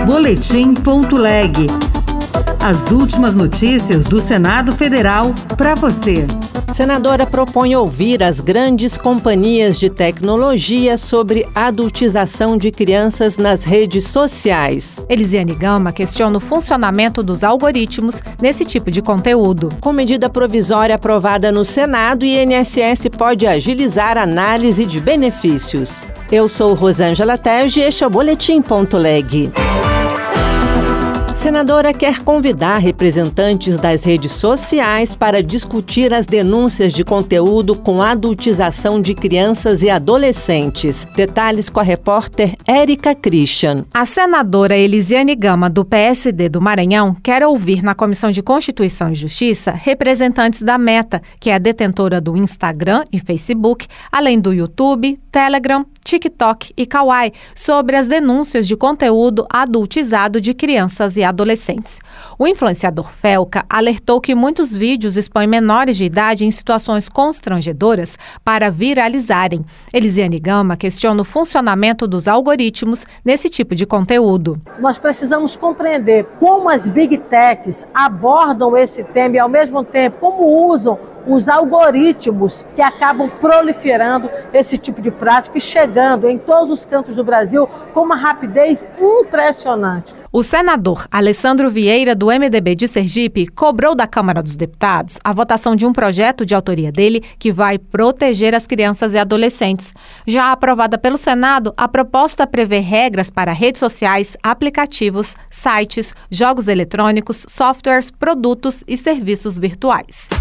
Boletim.leg. As últimas notícias do Senado Federal para você. Senadora propõe ouvir as grandes companhias de tecnologia sobre adultização de crianças nas redes sociais. Elisiane Gama questiona o funcionamento dos algoritmos nesse tipo de conteúdo. Com medida provisória aprovada no Senado, o INSS pode agilizar a análise de benefícios. Eu sou Rosângela Tege e este é o Boletim.leg. Senadora quer convidar representantes das redes sociais para discutir as denúncias de conteúdo com adultização de crianças e adolescentes. Detalhes com a repórter Érica Christian. A senadora Elisiane Gama, do PSD do Maranhão, quer ouvir na Comissão de Constituição e Justiça representantes da Meta, que é a detentora do Instagram e Facebook, além do YouTube, Telegram, TikTok e Kawaii, sobre as denúncias de conteúdo adultizado de crianças e adolescentes. O influenciador Felca alertou que muitos vídeos expõem menores de idade em situações constrangedoras para viralizarem. Elisiane Gama questiona o funcionamento dos algoritmos nesse tipo de conteúdo. Nós precisamos compreender como as Big Techs abordam esse tema e, ao mesmo tempo, como usam os algoritmos que acabam proliferando esse tipo de prática e chegando em todos os cantos do Brasil com uma rapidez impressionante. O senador Alessandro Vieira, do MDB de Sergipe, cobrou da Câmara dos Deputados a votação de um projeto de autoria dele que vai proteger as crianças e adolescentes. Já aprovada pelo Senado, a proposta prevê regras para redes sociais, aplicativos, sites, jogos eletrônicos, softwares, produtos e serviços virtuais.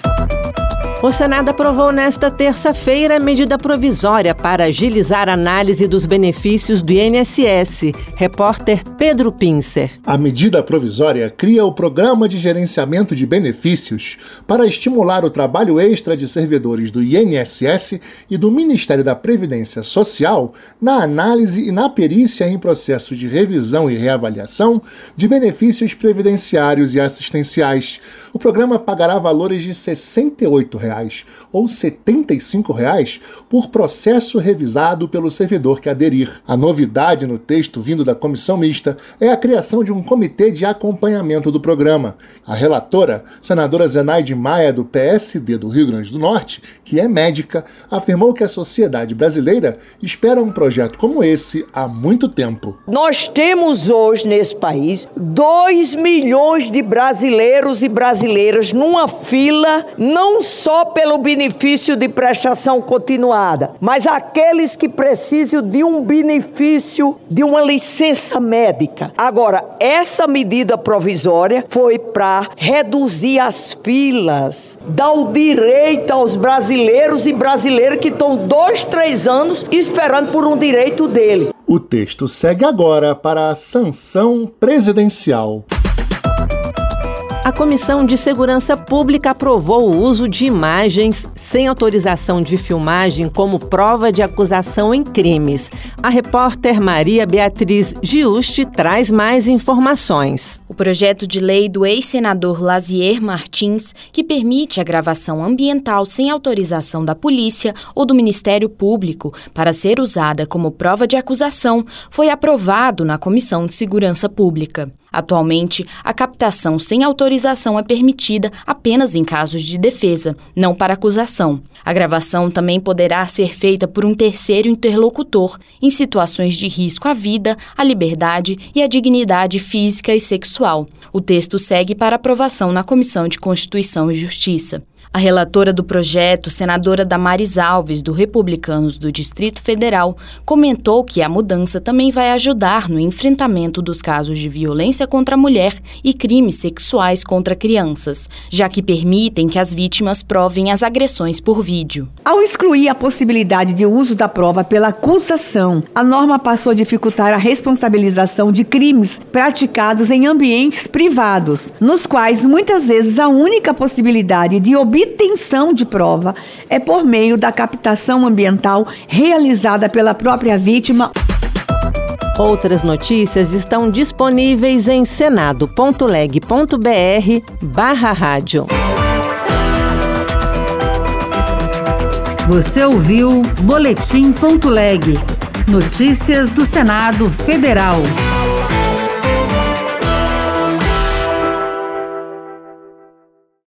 O Senado aprovou nesta terça-feira a medida provisória para agilizar a análise dos benefícios do INSS. Repórter Pedro Pincer. A medida provisória cria o Programa de Gerenciamento de Benefícios para estimular o trabalho extra de servidores do INSS e do Ministério da Previdência Social na análise e na perícia em processo de revisão e reavaliação de benefícios previdenciários e assistenciais. O programa pagará valores de R$ 68 ou R$ 75 por processo revisado pelo servidor que aderir. A novidade no texto vindo da comissão mista é a criação de um comitê de acompanhamento do programa. A relatora, senadora Zenaide Maia, do PSD do Rio Grande do Norte, que é médica, afirmou que a sociedade brasileira espera um projeto como esse há muito tempo. Nós temos hoje nesse país 2 milhões de brasileiros e brasileiras numa fila, não só pelo benefício de prestação continuada, mas aqueles que precisam de um benefício de uma licença médica. Agora, essa medida provisória foi para reduzir as filas, dar o direito aos brasileiros e brasileiras que estão 2, 3 anos esperando por um direito dele. O texto segue agora para a sanção presidencial. A Comissão de Segurança Pública aprovou o uso de imagens sem autorização de filmagem como prova de acusação em crimes. A repórter Maria Beatriz Giusti traz mais informações. O projeto de lei do ex-senador Lazier Martins, que permite a gravação ambiental sem autorização da polícia ou do Ministério Público para ser usada como prova de acusação, foi aprovado na Comissão de Segurança Pública. Atualmente, a captação sem autorização é permitida apenas em casos de defesa, não para acusação. A gravação também poderá ser feita por um terceiro interlocutor em situações de risco à vida, à liberdade e à dignidade física e sexual. O texto segue para aprovação na Comissão de Constituição e Justiça. A relatora do projeto, senadora Damares Alves, do Republicanos do Distrito Federal, comentou que a mudança também vai ajudar no enfrentamento dos casos de violência contra a mulher e crimes sexuais contra crianças, já que permitem que as vítimas provem as agressões por vídeo. Ao excluir a possibilidade de uso da prova pela acusação, a norma passou a dificultar a responsabilização de crimes praticados em ambientes privados, nos quais muitas vezes a única possibilidade de obtenção de prova é por meio da captação ambiental realizada pela própria vítima. Outras notícias estão disponíveis em senado.leg.br/rádio. Você ouviu Boletim.leg. Notícias do Senado Federal.